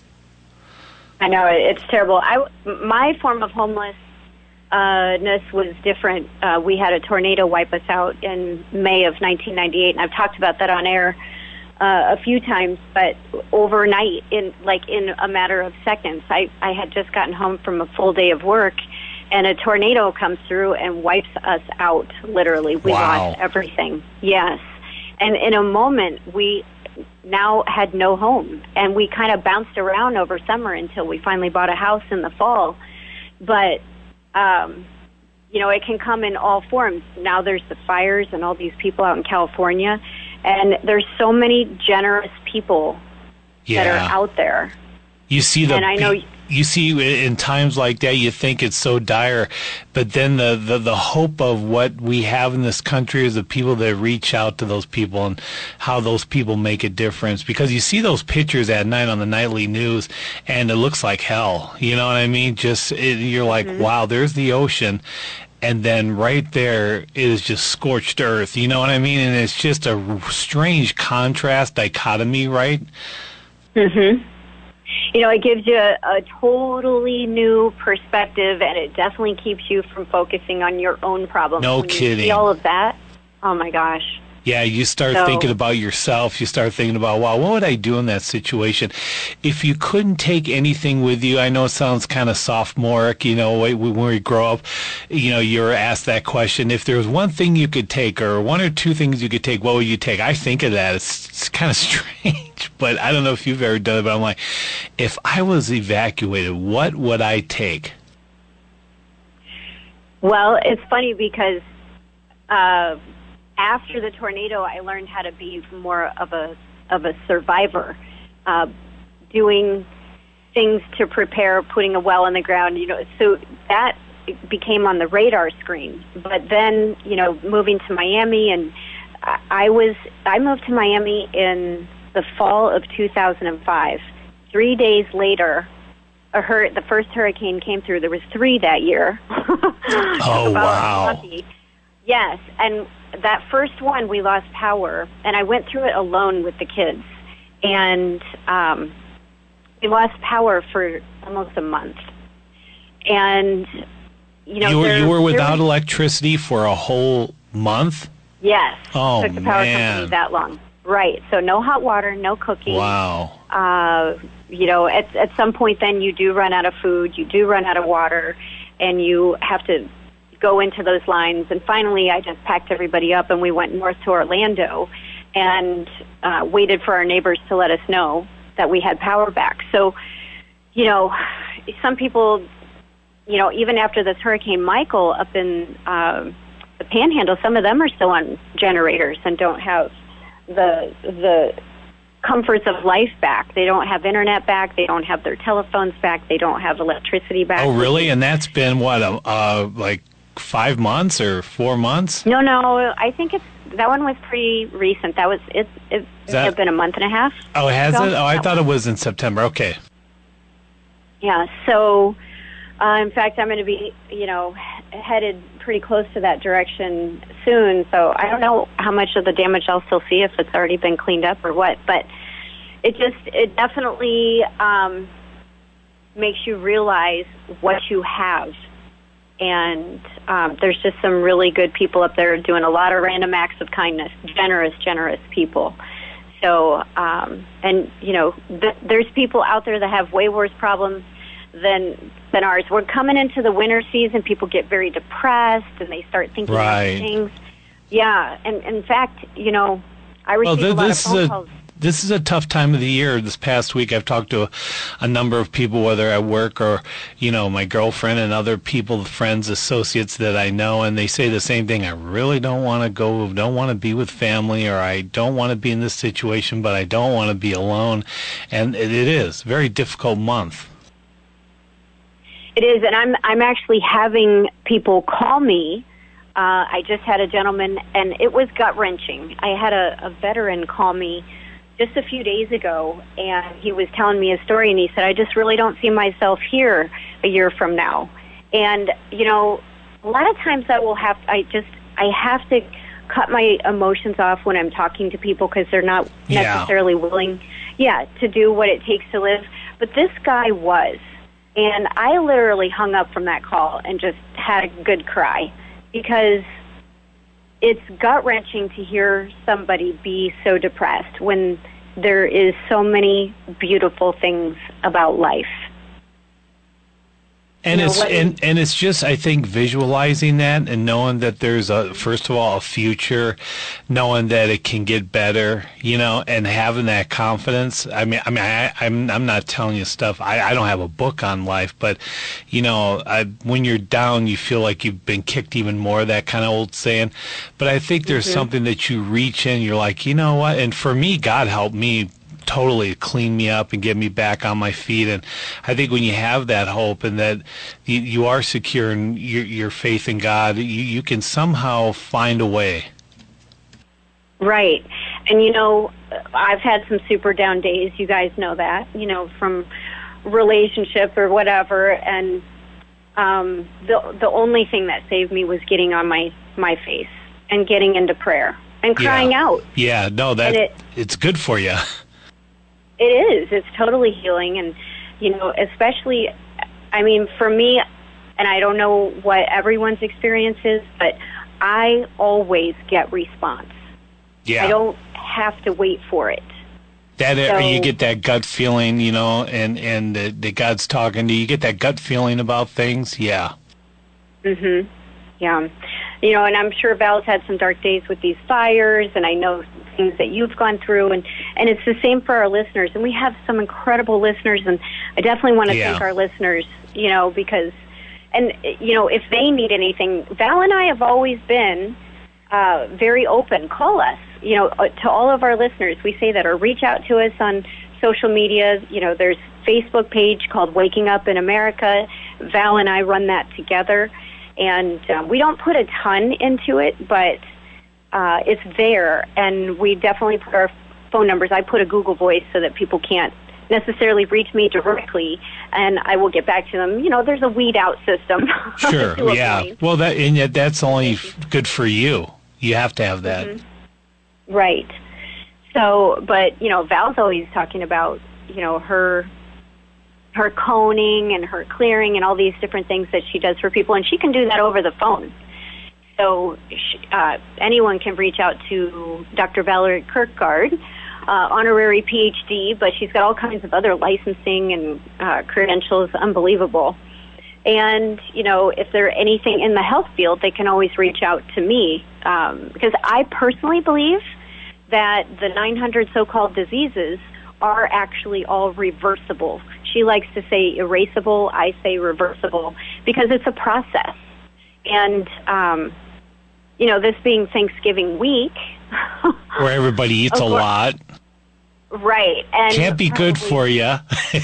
Speaker 3: I know, it's terrible. I my form of homeless. Uh, ness was different. Uh, we had a tornado wipe us out in May of nineteen ninety-eight, and I've talked about that on air uh, a few times. But overnight, in like in a matter of seconds, I I had just gotten home from a full day of work, and a tornado comes through and wipes us out. Literally, we
Speaker 5: wow.
Speaker 3: lost everything. Yes, and in a moment, we now had no home, and we kind of bounced around over summer until we finally bought a house in the fall. But Um, you know, it can come in all forms. Now there's the fires and all these people out in California, and there's so many generous people
Speaker 5: yeah.
Speaker 3: that are out there.
Speaker 5: You see the,
Speaker 3: and I know
Speaker 5: you see in times like that, you think it's so dire, but then the, the, the hope of what we have in this country is the people that reach out to those people and how those people make a difference. Because you see those pictures at night on the nightly news, and it looks like hell. You know what I mean? Just it, you're like, mm-hmm. wow, there's the ocean. And then right there it is just scorched earth. You know what I mean? And it's just a strange contrast, dichotomy, right?
Speaker 3: Mm-hmm. You know, it gives you a, a totally new perspective, and it definitely keeps you from focusing on your own problems.
Speaker 5: No
Speaker 3: when
Speaker 5: kidding.
Speaker 3: You see all of that, oh my gosh.
Speaker 5: Yeah, you start
Speaker 3: so,
Speaker 5: thinking about yourself. You start thinking about, wow, what would I do in that situation? If you couldn't take anything with you, I know it sounds kind of sophomoric, you know, when we grow up, you know, you're asked that question. If there was one thing you could take, or one or two things you could take, what would you take? I think of that. It's, it's kind of strange, but I don't know if you've ever done it, but I'm like, if I was evacuated, what would I take?
Speaker 3: Well, it's funny because uh, after the tornado, I learned how to be more of a of a survivor, uh, doing things to prepare, putting a well in the ground. You know, so that became on the radar screen. But then, you know, moving to Miami, and I was I moved to Miami in the fall of two thousand five. Three days later, a hur- the first hurricane came through. There was three that year.
Speaker 5: Oh, wow.
Speaker 3: Lucky. Yes, and that first one, we lost power, and I went through it alone with the kids. And um, we lost power for almost a month. And, you know...
Speaker 5: You were,
Speaker 3: there,
Speaker 5: you were without
Speaker 3: was,
Speaker 5: electricity for a whole month?
Speaker 3: Yes.
Speaker 5: Oh,
Speaker 3: it took the power
Speaker 5: man.
Speaker 3: company that long. Right, so no hot water, no cooking.
Speaker 5: Wow.
Speaker 3: Uh, you know, at, at some point then you do run out of food, you do run out of water, and you have to go into those lines. And finally I just packed everybody up and we went north to Orlando and uh, waited for our neighbors to let us know that we had power back. So, you know, some people, you know, even after this Hurricane Michael up in uh, the Panhandle, some of them are still on generators and don't have the the comforts of life back. They don't have internet back. They don't have their telephones back. They don't have electricity back.
Speaker 5: Oh, really? And that's been, what, uh, like five months or four months?
Speaker 3: No, no. I think it's that one was pretty recent. That was it. It
Speaker 5: that,
Speaker 3: it's been a month and a half.
Speaker 5: Oh, has
Speaker 3: so.
Speaker 5: it? Oh, I
Speaker 3: that
Speaker 5: thought
Speaker 3: one.
Speaker 5: it was in September. Okay.
Speaker 3: Yeah. So, uh, in fact, I'm going to be, you know, headed pretty close to that direction soon. So I don't know how much of the damage I'll still see, if it's already been cleaned up or what. But it just, it definitely um, makes you realize what you have. And um, there's just some really good people up there doing a lot of random acts of kindness, generous, generous people. So, um, and, you know, th- there's people out there that have way worse problems than than ours. We're coming into the winter season. People get very depressed, and they start thinking
Speaker 5: right.
Speaker 3: of things. Yeah, and in fact, you know, I receive
Speaker 5: well, th-
Speaker 3: a lot
Speaker 5: this
Speaker 3: of phone
Speaker 5: is a,
Speaker 3: calls.
Speaker 5: This is a tough time of the year. This past week, I've talked to a, a number of people, whether at work or, you know, my girlfriend and other people, friends, associates that I know, and they say the same thing. I really don't want to go, don't want to be with family, or I don't want to be in this situation, but I don't want to be alone. And it, it is a very difficult month.
Speaker 3: It is, and I'm I'm actually having people call me. Uh, I just had a gentleman, and it was gut-wrenching. I had a, a veteran call me just a few days ago, and he was telling me a story, and he said, I just really don't see myself here a year from now. And, you know, a lot of times I will have, I just, I have to cut my emotions off when I'm talking to people because they're not
Speaker 5: yeah.
Speaker 3: necessarily willing, yeah, to do what it takes to live. But this guy was. And I literally hung up from that call and just had a good cry, because it's gut-wrenching to hear somebody be so depressed when there is so many beautiful things about life.
Speaker 5: And
Speaker 3: You know,
Speaker 5: it's
Speaker 3: what-
Speaker 5: and, and it's just, I think, visualizing that and knowing that there's a, first of all, a future, knowing that it can get better, you know, and having that confidence. I mean, I mean, I, I'm I'm not telling you stuff. I, I don't have a book on life, but you know, I, when you're down, you feel like you've been kicked even more. That kind of old saying. But I think there's
Speaker 3: Mhm.
Speaker 5: something that you reach in. You're like, you know what? And for me, God helped me totally clean me up and get me back on my feet. And I think when you have that hope and that you, you are secure in your, your faith in God, you, you can somehow find a way.
Speaker 3: Right. And, you know, I've had some super down days. You guys know that, you know, from relationship or whatever. And um, the the only thing that saved me was getting on my, my face and getting into prayer and crying
Speaker 5: yeah.
Speaker 3: out.
Speaker 5: Yeah, no, that
Speaker 3: And it-
Speaker 5: it's good for you.
Speaker 3: It is. It's totally healing. And, you know, especially, I mean, for me, and I don't know what everyone's experience is, but I always get response.
Speaker 5: Yeah.
Speaker 3: I don't have to wait for it.
Speaker 5: That
Speaker 3: So-
Speaker 5: you get that gut feeling, you know, and and that that God's talking to you. You get that gut feeling about things. Yeah.
Speaker 3: Mhm. Yeah. You know, and I'm sure Val's had some dark days with these fires, and I know things that you've gone through, and and it's the same for our listeners. And we have some incredible listeners, and I definitely want to
Speaker 5: Yeah.
Speaker 3: thank our listeners, you know, because, and you know, if they need anything, Val and I have always been uh, very open. Call us, you know, uh, to all of our listeners. We say that, or reach out to us on social media. You know, there's a Facebook page called Waking Up in America. Val and I run that together. And um, we don't put a ton into it, but uh, it's there. And we definitely put our phone numbers. I put a Google Voice so that people can't necessarily reach me directly, and I will get back to them. You know, there's a weed out system.
Speaker 5: Sure.
Speaker 3: to a
Speaker 5: Yeah.
Speaker 3: point.
Speaker 5: Well, that and yet that's only good for you. You have to have that.
Speaker 3: Mm-hmm. Right. So, but, you know, Val's always talking about, you know, her her coning and her clearing and all these different things that she does for people, and she can do that over the phone. So she, uh, anyone can reach out to Doctor Valerie Kirkgard, uh, honorary P H D, but she's got all kinds of other licensing and uh, credentials, unbelievable. And, you know, if they're anything in the health field, they can always reach out to me, um, because I personally believe that the nine hundred so-called diseases are actually all reversible. She likes to say erasable, I say reversible, because it's a process. And, um, you know, this being Thanksgiving week.
Speaker 5: Where everybody eats a
Speaker 3: course.
Speaker 5: lot.
Speaker 3: Right. And
Speaker 5: Can't be good
Speaker 3: probably-
Speaker 5: for you.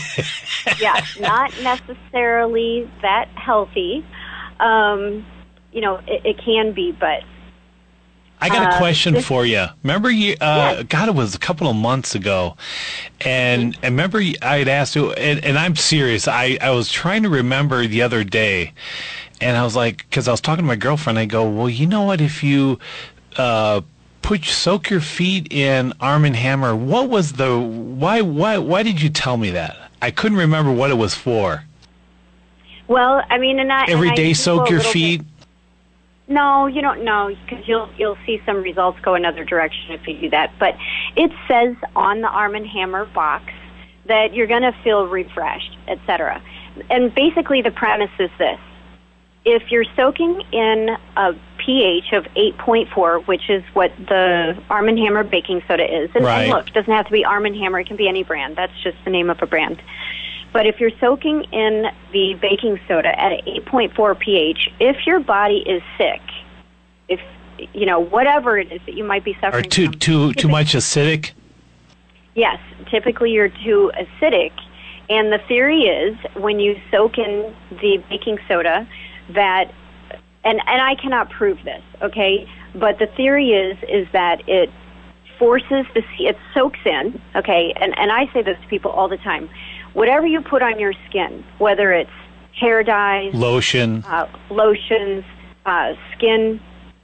Speaker 3: yeah, not necessarily that healthy. Um, you know, it, it can be, but
Speaker 5: I got a
Speaker 3: Uh,
Speaker 5: question
Speaker 3: this-
Speaker 5: for you. Remember, you, uh,
Speaker 3: Yeah.
Speaker 5: God, it was a couple of months ago, and I remember you- I had asked you, and, and I'm serious. I, I was trying to remember the other day, and I was like, because I was talking to my girlfriend, I go, well, you know what? If you uh, put soak your feet in Arm and Hammer, what was the why? Why? Why did you tell me that? I couldn't remember what it was for.
Speaker 3: Well, I mean, and I
Speaker 5: Every
Speaker 3: and I
Speaker 5: day,
Speaker 3: do
Speaker 5: soak
Speaker 3: go a
Speaker 5: your
Speaker 3: little
Speaker 5: feet.
Speaker 3: bit- No, you don't know because you'll you'll see some results go another direction if you do that. But it says on the Arm and Hammer box that you're going to feel refreshed, et cetera. And basically, the premise is this: if you're soaking in a pH of eight point four, which is what the Arm and Hammer baking soda is, and,
Speaker 5: Right.
Speaker 3: and look, it doesn't have to be Arm and Hammer; it can be any brand. That's just the name of a brand. But if you're soaking in the baking soda at an eight point four pH, if your body is sick, if, you know, whatever it is that you might be
Speaker 5: Or
Speaker 3: suffering
Speaker 5: too
Speaker 3: from.
Speaker 5: too too much acidic.
Speaker 3: Yes, typically you're too acidic. And the theory is when you soak in the baking soda that, and, and I cannot prove this, okay, but the theory is is that it forces the, it soaks in, okay, and, and I say this to people all the time. Whatever you put on your skin, whether it's hair dyes,
Speaker 5: Lotion.
Speaker 3: uh, lotions, uh, skin,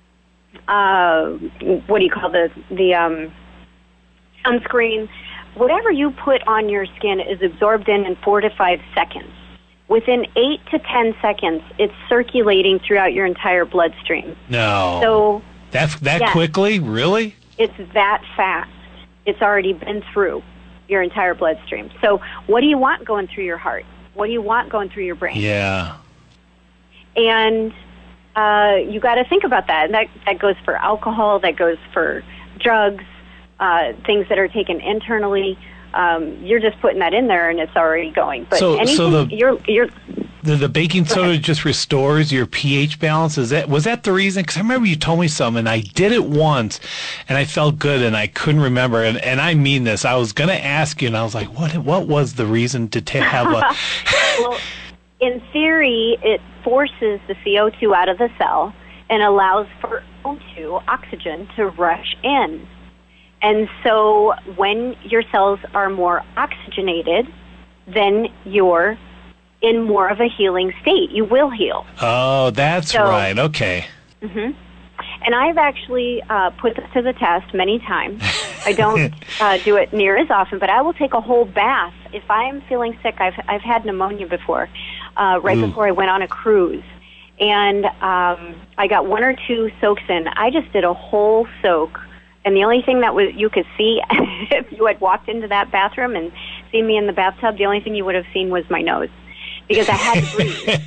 Speaker 3: uh, what do you call the the um, sunscreen? Whatever you put on your skin is absorbed in in four to five seconds. Within eight to ten seconds, it's circulating throughout your entire bloodstream.
Speaker 5: No.
Speaker 3: So
Speaker 5: that that
Speaker 3: yes.
Speaker 5: quickly, really?
Speaker 3: it's that fast. It's already been through your entire bloodstream. So what do you want going through your heart? What do you want going through your brain?
Speaker 5: Yeah.
Speaker 3: And uh, you got to think about that. And that, that goes for alcohol, that goes for drugs, uh, things that are taken internally. Um, you're just putting that in there and it's already going. But
Speaker 5: So- so
Speaker 3: anything,
Speaker 5: the-
Speaker 3: you're, you're,
Speaker 5: The, the baking
Speaker 3: Go
Speaker 5: soda
Speaker 3: ahead.
Speaker 5: just restores your pH balance. Is that was that the reason? Because I remember you told me something, and I did it once, and I felt good, and I couldn't remember. And, and I mean this. I was going to ask you, and I was like, what What was the reason to ta- have a?
Speaker 3: well, in theory, it forces the C O two out of the cell and allows for O two, oxygen, to rush in. And so when your cells are more oxygenated, then you're in more of a healing state. You will heal.
Speaker 5: Oh, that's
Speaker 3: So-
Speaker 5: right. Okay.
Speaker 3: hmm And I've actually uh, put this to the test many times. I don't uh, do it near as often, but I will take a whole bath. If I'm feeling sick, I've, I've had pneumonia before, uh, right
Speaker 5: Ooh.
Speaker 3: before I went on a cruise. And um, I got one or two soaks in. I just did a whole soak. And the only thing that was you could see, if you had walked into that bathroom and seen me in the bathtub, the only thing you would have seen was my nose. Because I had to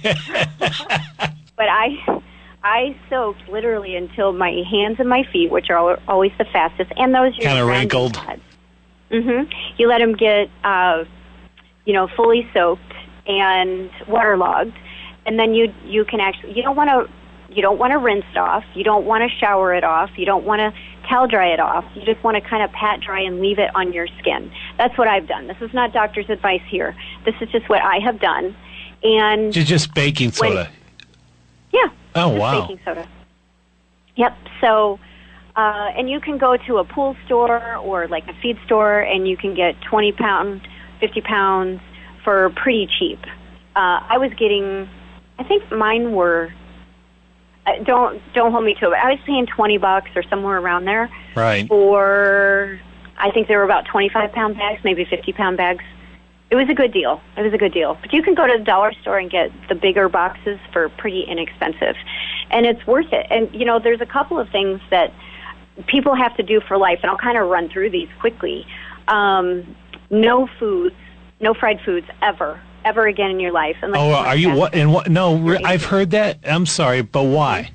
Speaker 3: breathe. But I I soaked literally until my hands and my feet, which are al- always the fastest, and those are
Speaker 5: Kinda wrinkled.
Speaker 3: Mm-hmm. You let them get, uh, you know, fully soaked and waterlogged, and then you you can actually you don't want to you don't want to rinse it off. You don't want to shower it off. You don't want to towel dry it off. You just want to kind of pat dry and leave it on your skin. That's what I've done. This is not doctor's advice here. This is just what I have done. And
Speaker 5: Just, just baking
Speaker 3: When-
Speaker 5: soda.
Speaker 3: yeah.
Speaker 5: Oh,
Speaker 3: just
Speaker 5: wow.
Speaker 3: baking soda. Yep. So, uh, and you can go to a pool store or like a feed store, and you can get twenty pounds, fifty pounds for pretty cheap. Uh, I was getting, I think mine were. Uh, don't don't hold me to it. I was paying twenty bucks or somewhere around there
Speaker 5: Right.
Speaker 3: for. I think they were about twenty-five pound bags, maybe fifty pound bags. It was a good deal. It was a good deal. But you can go to the dollar store and get the bigger boxes for pretty inexpensive. And it's worth it. And, you know, there's a couple of things that people have to do for life, and I'll kind of run through these quickly. Um, no foods, no fried foods ever, ever again in your life. unless
Speaker 5: Oh,
Speaker 3: you
Speaker 5: are
Speaker 3: want
Speaker 5: you
Speaker 3: fast
Speaker 5: what? And what? No, re- I've heard that. I'm sorry, but why?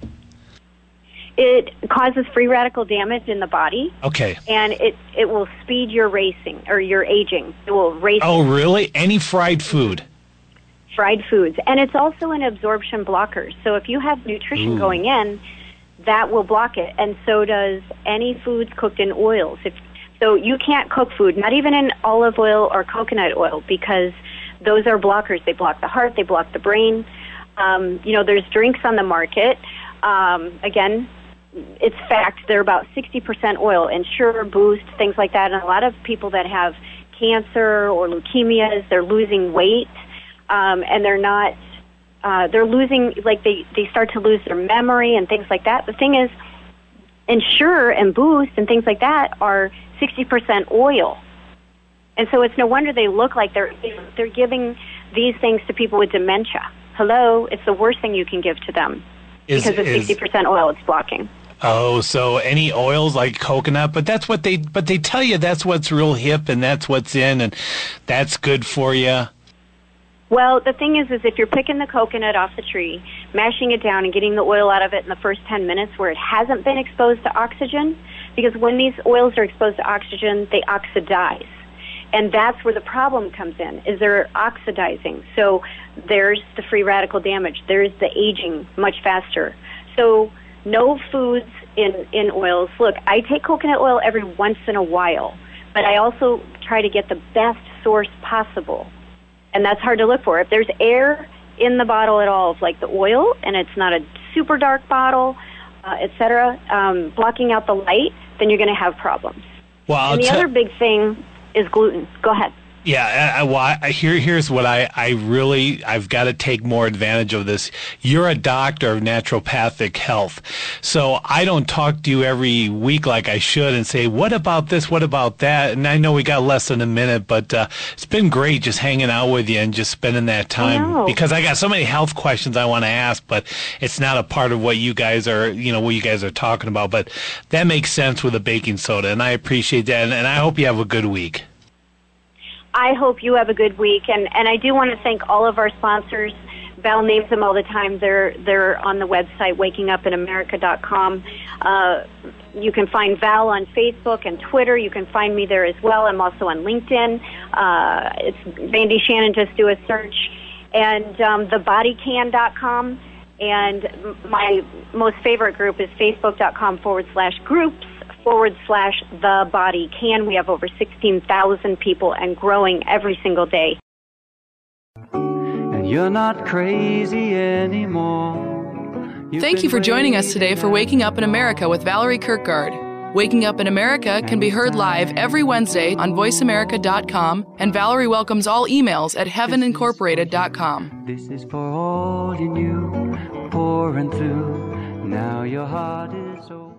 Speaker 3: It causes free radical damage in the body,
Speaker 5: Okay.
Speaker 3: and it, it will speed your racing or your aging. It will race
Speaker 5: Oh, really? Any fried food?
Speaker 3: fried foods. And it's also an absorption blocker. So if you have nutrition
Speaker 5: Ooh.
Speaker 3: going in, that will block it. And so does any foods cooked in oils. If, so you can't cook food, not even in olive oil or coconut oil, because those are blockers. They block the heart, they block the brain. Um, you know, there's drinks on the market. Um, again, it's fact, they're about sixty percent oil. Ensure, Boost, things like that. And a lot of people that have cancer or leukemias, they're losing weight, um, and they're not, uh, they're losing, like they, they start to lose their memory and things like that. The thing is, Ensure and Boost and things like that are sixty percent oil. And so it's no wonder they look like they're they're giving these things to people with dementia. Hello, it's the worst thing you can give to them
Speaker 5: is,
Speaker 3: because of
Speaker 5: is,
Speaker 3: sixty percent oil it's blocking.
Speaker 5: Oh, so any oils like coconut, but that's what they but they tell you that's what's real hip and that's what's in and that's good for you.
Speaker 3: Well, the thing is, is if you're picking the coconut off the tree, mashing it down and getting the oil out of it in the first ten minutes where it hasn't been exposed to oxygen, because when these oils are exposed to oxygen, they oxidize. And that's where the problem comes in, is they're oxidizing. So there's the free radical damage. There's the aging much faster. So no foods in, in oils. Look, I take coconut oil every once in a while, but I also try to get the best source possible. And that's hard to look for. If there's air in the bottle at all of like the oil, and it's not a super dark bottle, uh, et cetera, um, blocking out the light, then you're going to have problems.
Speaker 5: Well,
Speaker 3: and the
Speaker 5: t-
Speaker 3: other big thing is gluten. Go ahead.
Speaker 5: Yeah, I, well, I, here, here's what I, I really, I've got to take more advantage of this. You're a doctor of naturopathic health, so I don't talk to you every week like I should and say, what about this, what about that? And I know we got less than a minute, but uh, it's been great just hanging out with you and just spending that time.
Speaker 3: I
Speaker 5: because I got so many health questions I want to ask, but it's not a part of what you guys are, you know, what you guys are talking about. But that makes sense with the baking soda, and I appreciate that, and, and I hope you have a good week.
Speaker 3: I hope you have a good week, and, and I do want to thank all of our sponsors. Val names them all the time. They're they're on the website, waking up in america dot com. Uh, you can find Val on Facebook and Twitter. You can find me there as well. I'm also on LinkedIn. Uh, it's Vandy Shannon. Just do a search. And um, the body can dot com. And my most favorite group is facebook.com forward slash groups. forward slash the body can. We have over sixteen thousand people and growing every single day.
Speaker 6: And you're not crazy anymore. You've
Speaker 1: Thank you for joining us today for Waking Up in America with Valerie Kirkgard. Waking Up in America can be heard live every Wednesday on voice america dot com, and Valerie welcomes all emails at heaven incorporated dot com.
Speaker 6: This is for all you knew, pouring through. Now your heart is open.